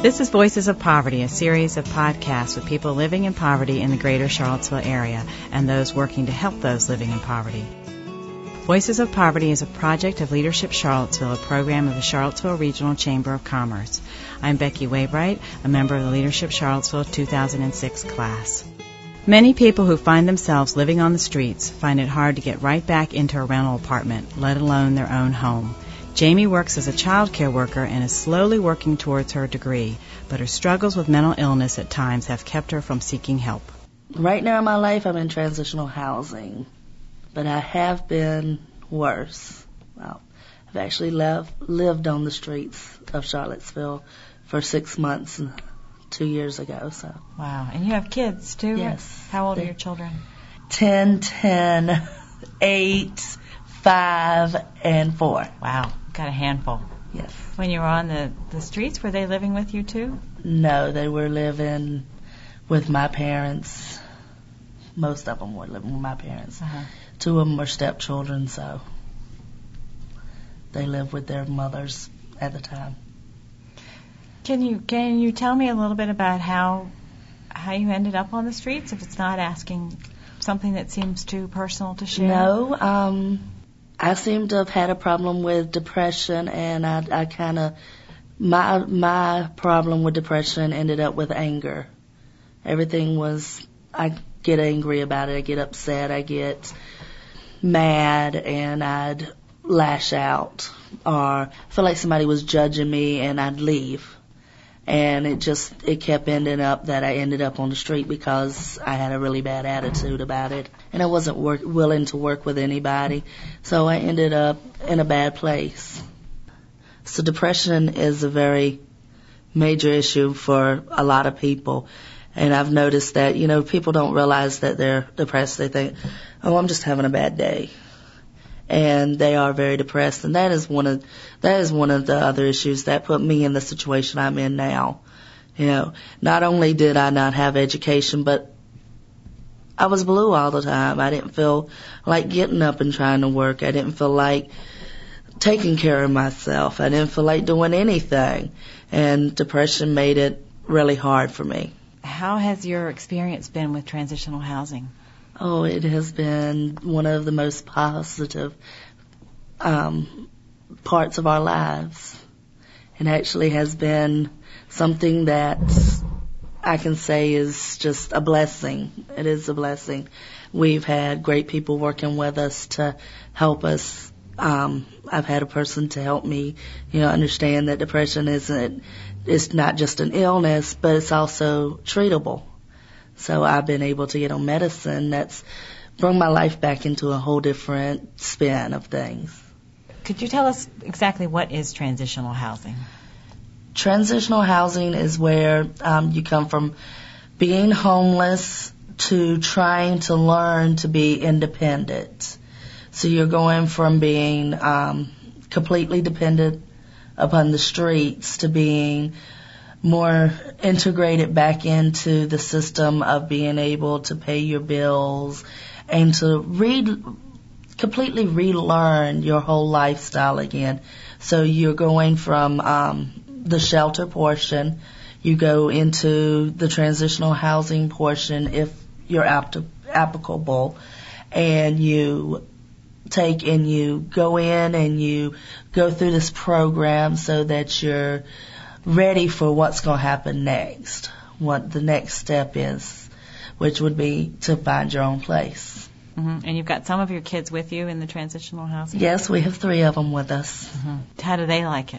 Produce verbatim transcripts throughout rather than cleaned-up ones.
This is Voices of Poverty, a series of podcasts with people living in poverty in the greater Charlottesville area and those working to help those living in poverty. Voices of Poverty is a project of Leadership Charlottesville, a program of the Charlottesville Regional Chamber of Commerce. I'm Becky Waybright, a member of the Leadership Charlottesville two thousand six class. Many people who find themselves living on the streets find it hard to get right back into a rental apartment, let alone their own home. Jamie works as a child care worker and is slowly working towards her degree, but her struggles with mental illness at times have kept her from seeking help. Right now in my life, I'm in transitional housing, but I have been worse. Well, I've actually left, lived on the streets of Charlottesville for six months two years ago. So. Wow. And you have kids, too? Yes. How old are your children? ten, ten, eight, five, and four. Wow. Got a handful. Yes. When you were on the, the streets, were they living with you, too? No, they were living with my parents. Most of them were living with my parents. Uh-huh. Two of them were stepchildren, so they lived with their mothers at the time. Can you can you tell me a little bit about how how you ended up on the streets, if it's not asking something that seems too personal to share? No, um, I seem to have had a problem with depression, and I, I kind of my my problem with depression ended up with anger. Everything was I get angry about it, I get upset, I get mad, and I'd lash out, or feel like somebody was judging me, and I'd leave. And it just, it kept ending up that I ended up on the street because I had a really bad attitude about it. And I wasn't work, willing to work with anybody. So I ended up in a bad place. So depression is a very major issue for a lot of people. And I've noticed that, you know, people don't realize that they're depressed. They think, oh, I'm just having a bad day. And they are very depressed, and that is one of that is one of the other issues that put me in the situation I'm in now. You know, not only did I not have education, but I was blue all the time. I didn't feel like getting up and trying to work. I didn't feel like taking care of myself. I didn't feel like doing anything, and depression made it really hard for me. How has your experience been with transitional housing? Oh, it has been one of the most positive um, parts of our lives. It actually has been something that I can say is just a blessing. It is a blessing. We've had great people working with us to help us. Um, I've had a person to help me, you know, understand that depression isn't, it's not just an illness, but it's also treatable. So I've been able to get on medicine that's brought my life back into a whole different spin of things. Could you tell us exactly what is transitional housing? Transitional housing is where um, you come from being homeless to trying to learn to be independent. So you're going from being um, completely dependent upon the streets to being more integrated back into the system of being able to pay your bills and to re- completely relearn your whole lifestyle again. So you're going from um, the shelter portion, you go into the transitional housing portion if you're apt- applicable, and you take and you go in and you go through this program so that you're ready for what's going to happen next, what the next step is, which would be to find your own place. Mm-hmm. And you've got some of your kids with you in the transitional housing? Yes, we have three of them with us. Mm-hmm. How do they like it?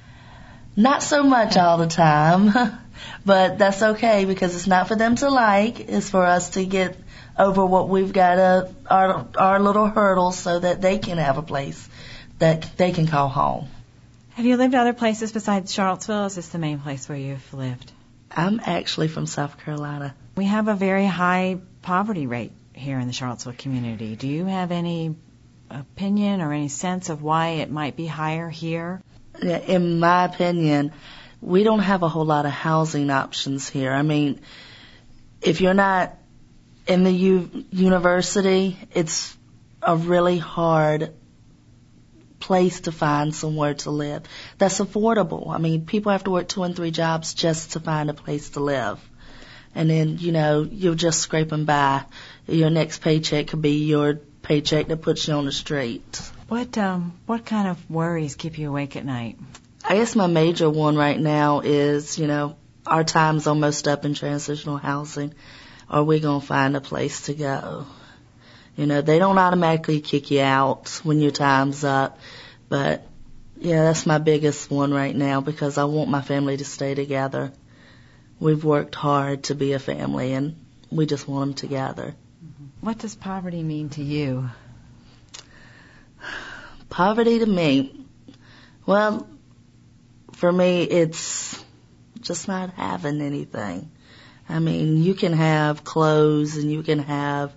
Not so much all the time, but that's okay because it's not for them to like. It's for us to get over what we've got, to, our, our little hurdles, so that they can have a place that they can call home. Have you lived other places besides Charlottesville, or is this the main place where you've lived? I'm actually from South Carolina. We have a very high poverty rate here in the Charlottesville community. Do you have any opinion or any sense of why it might be higher here? In my opinion, we don't have a whole lot of housing options here. I mean, if you're not in the U- university, it's a really hard place to find somewhere to live that's affordable. I mean, people have to work two and three jobs just to find a place to live. And then, you know, you're just scraping by. Your next paycheck could be your paycheck that puts you on the street. What um what kind of worries keep you awake at night? I guess my major one right now is, you know, our time's almost up in transitional housing. Are we going to find a place to go? You know, they don't automatically kick you out when your time's up. But, yeah, that's my biggest one right now because I want my family to stay together. We've worked hard to be a family, and we just want them together. What does poverty mean to you? Poverty to me, well, for me, it's just not having anything. I mean, you can have clothes and you can have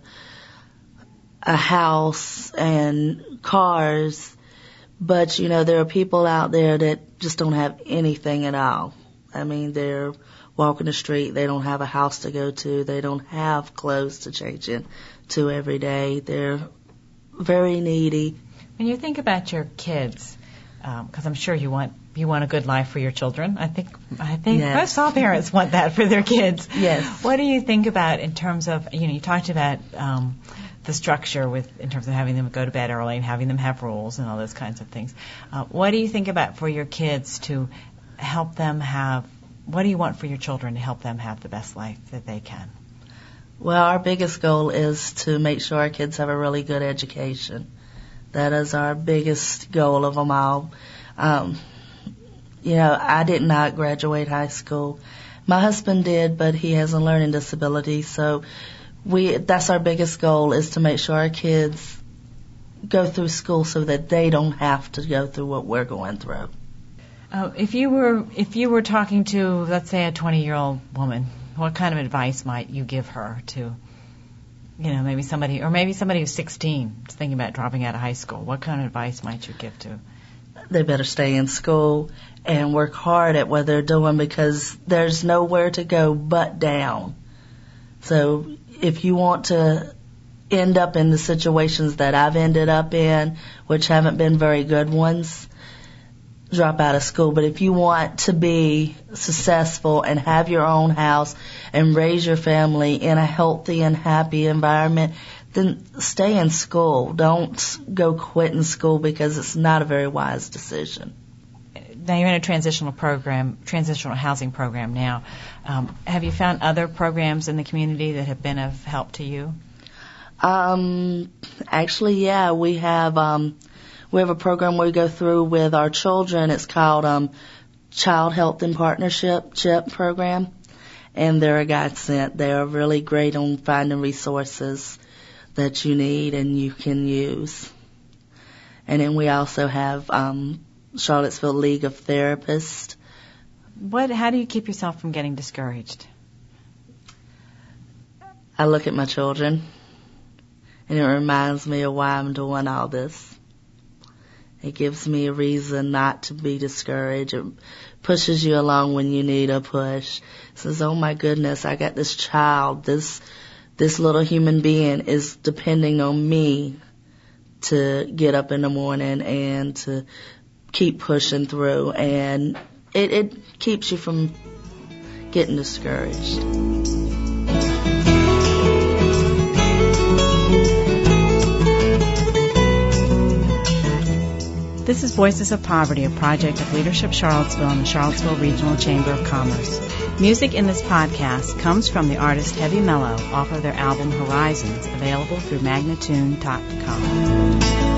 a house and cars, but, you know, there are people out there that just don't have anything at all. I mean, they're walking the street, they don't have a house to go to, they don't have clothes to change into every day. They're very needy. When you think about your kids, because um, I'm sure you want you want a good life for your children. I think I think yes. most all parents want that for their kids. Yes. What do you think about in terms of, you know, you talked about um, the structure with in terms of having them go to bed early and having them have rules and all those kinds of things. Uh, what do you think about for your kids to help them have? What do you want for your children to help them have the best life that they can? Well, our biggest goal is to make sure our kids have a really good education. That is our biggest goal of them all. Um, you know, I did not graduate high school. My husband did, but he has a learning disability. So we that's our biggest goal is to make sure our kids go through school so that they don't have to go through what we're going through. Uh, if you were if you were talking to, let's say, a twenty-year-old woman, what kind of advice might you give her to, you know, maybe somebody, or maybe somebody who's sixteen, is thinking about dropping out of high school? What kind of advice might you give to? They better stay in school and work hard at what they're doing because there's nowhere to go but down. So if you want to end up in the situations that I've ended up in, which haven't been very good ones, drop out of school. But if you want to be successful and have your own house and raise your family in a healthy and happy environment, then stay in school. Don't go quitting school because it's not a very wise decision. Now you're in a transitional program, transitional housing program now. Um, have you found other programs in the community that have been of help to you? Um, actually, yeah, we have um, we have a program we go through with our children. It's called um, Child Health and Partnership CHIP program, and they're a godsend. They are really great on finding resources that you need and you can use. And then we also have um, Charlottesville League of Therapists. What? How do you keep yourself from getting discouraged? I look at my children, and it reminds me of why I'm doing all this. It gives me a reason not to be discouraged. It pushes you along when you need a push. It says, oh my goodness, I got this child, this this little human being is depending on me to get up in the morning and to keep pushing through. And it, it keeps you from getting discouraged. This is Voices of Poverty, a project of Leadership Charlottesville and the Charlottesville Regional Chamber of Commerce. Music in this podcast comes from the artist Heavy Mellow off of their album Horizons, available through magnatune dot com.